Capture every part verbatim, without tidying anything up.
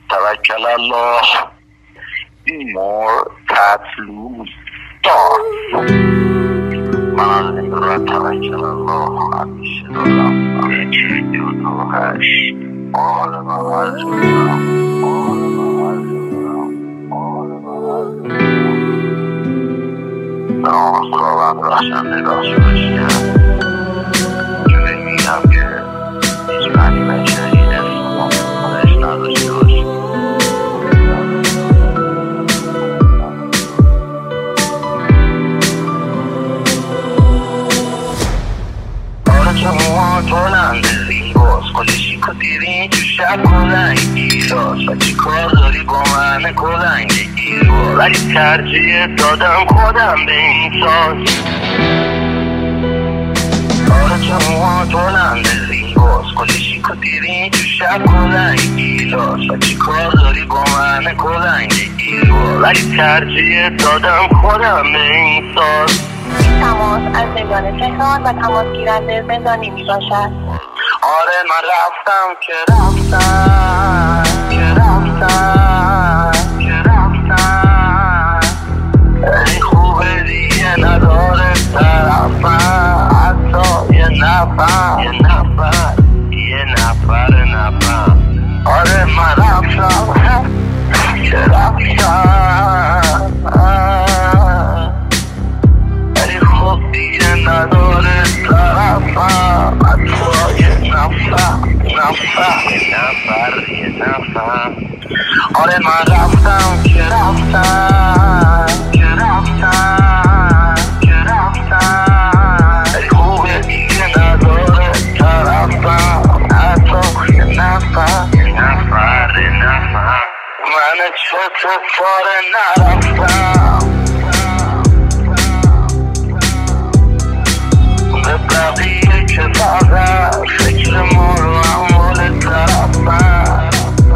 توکل الله مرتطلوب دار. من از این را توکل الله همیشه دارم. یکی دو دو هشت آل من از دارم. آل من از دارم. آل من از دارم. نام خداوند رخشنده بخش بشیم که میگم که هیچ معنی بشری اسم خودش نداشته باشیم. موها بلند زیباست، خودشی کتیرین تو شب کلنگی راست و چی کار داری با من کلنگی رو، ولی ترجیح دادم خودم به این ساز. آره که موها بلند زیباست، خودشی کتیرین تو شب کلنگی راست و چی کار داری با من کلنگی رو، ولی ترجیح دادم خودم به این ساز. تماس از زندان تهران و تماس گیرنده زندانی می باشد. آره من رفتم که رفتم که رفتم که رفتم، ای خوبه دیگه نداره طرفم، حتی یه نفر یه نفر یه نفر نفر. آره من رفتم که رفتم، نداره طرفم، حتی یه نفر نفر یه نفر یه نفر. آره من رفتم که رفتم که رفتم که رفتم، ای خوبه دیگه نداره طرفم، حتی یه نفر یه نفر یه نفر. من چطور نرفتم بقیه که فقط فکر ما رو اموال طرفم.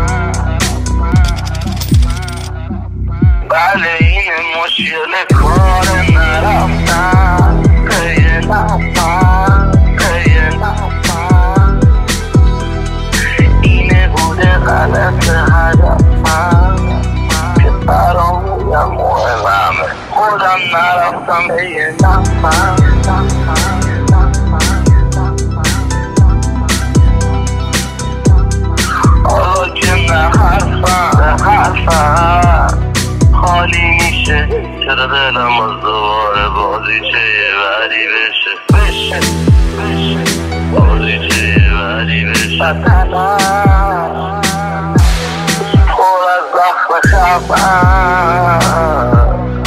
بله این مشکل کار نرفتن پیه نفتن پیه نفتن، اینه بوده غلط هدفم که برامویم مهمه، خودم نرفتم پیه نفتن. حالا که نه حرفم نه حرفم خالی میشه، چرا دلم از دوباره بازیچه یه وری بشه بشه بشه بازیچه یه وری بشه. بدنم پر از زخم خفم،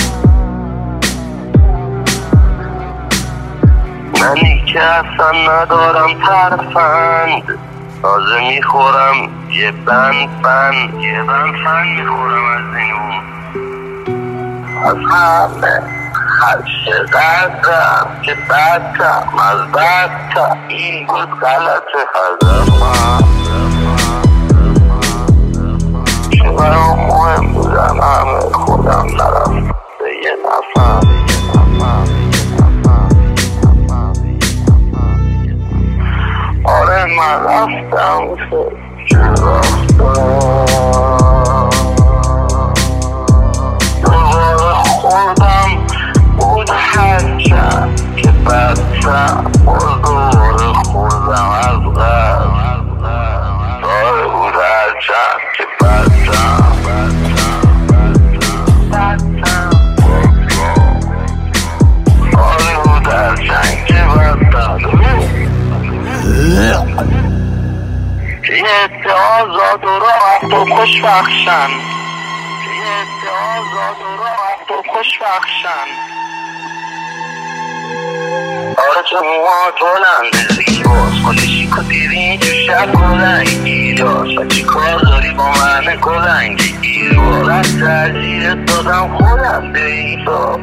منی که اصلا ندارم ترفند، تازه میخورم یه بند فن یه بند فن میخورم از اینو، از همه خرش قدرم که بدتم از بدتم، این بود غلط هدفم که برام مهم بودم همه خودم نرفتم به یه نفر. آره من رفتم که رفتم دوباره خودم بود هرچند که بدتم، دوباره خودم از غرب داره بود هرچند که بدتم آره بود هرچند که بدتم. که یه عده آزاد و راحت و خوشبخشن که یه عده آزاد و راحت و خوشبخشن. آره تو موها بلند زیباست، خودشی کتیرین تو شب کلنگی راست و چی کار داری با من کلنگی رو، من ترجیح دادم خودم به این ساز.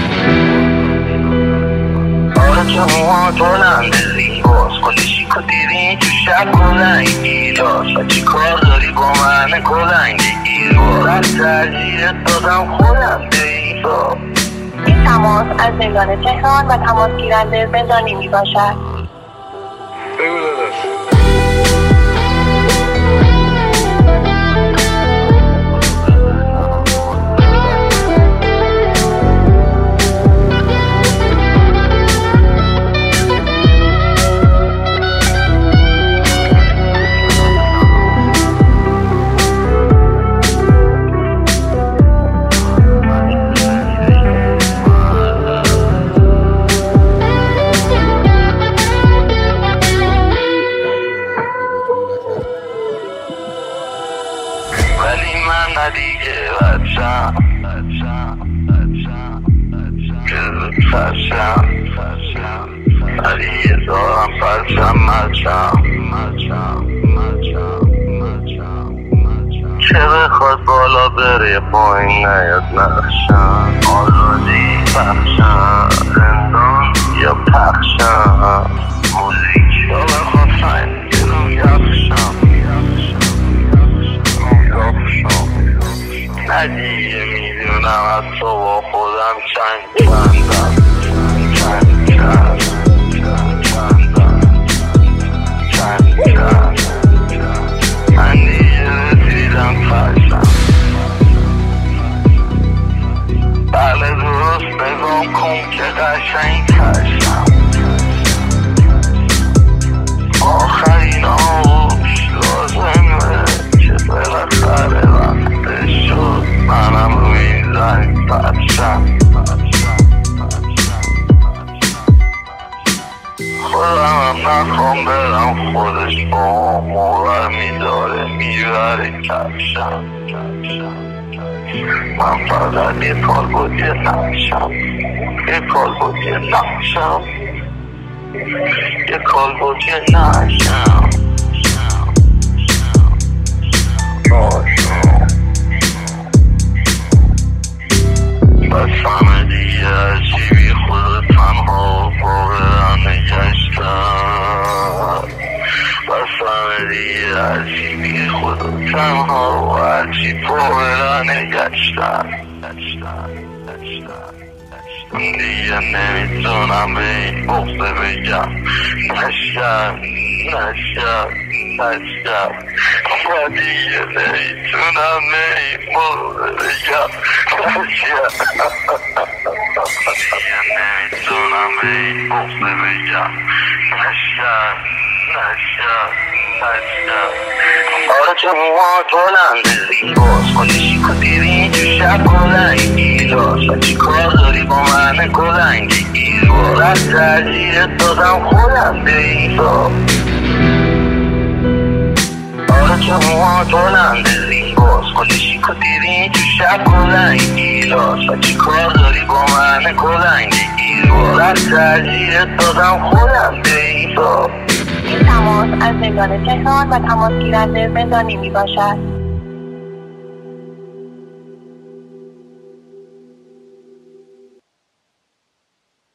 آره تو موها بلند زیباست، خودشی کتیرین تو شب کلنگی راست و چی کار داری با من کلنگی رو، من ترجیح دادم خودم به این ساز. این تماس از زندان تهران و تماس گیرنده زندانی می باشد. بگو داداش. من ندیگه بچم بچم بچم بچم که زود فرشم فرشم ندیگه دارم فرشم مچم مچم مچم مچم مچم که بخواد بالا بره پایین نیاد نقشم آزادی بخشم زندان یا پخشم موزیک یا بخواد فین گلوم یخشم ندیگه میدونم از تو با خودم چند چندم چند چند چندم چند چند من دیگه رسیدم فرشم بله درست نگام کن که قشنگ ترشم آخرین آوش لازمه که بالاخره وقتش شد منم روی این زنگ پرشم خودم هم نخوام برم خودش با موقع میداره میبره کفشم من فقط یه کار بود یه نقشم یه کار بود یه نقشم یه کار بود یه نقشم بس همه دیگه هرچی بی خود تنها واقعا نگشتم بس همه دیگه هرچی بی خود تنها و هرچی واقعا نگشتم دیگه نمیتونم به این بغضه بگم نشم نشم نشم و دیگه نمیتونم به این بغضه بگم نشم دیگه نمیتونم به این بغضه بگم نشم نشم نشم آره چه موها بلنده زیباست خودشی کدیری اینجور شب کلنگ گیلاست و چی کار داری با من کلنگ گیربار از ترجیح دادم خودم به این سا آره چه موها بلنده زیباست خودشی کدیری اینجور شب کلنگ گیلاست و چی کار داری با من کلنگ گیربار از ترجیح دادم خودم به این سا این تماس از زندان تهران و تماس گیرنده زندانی می باشد.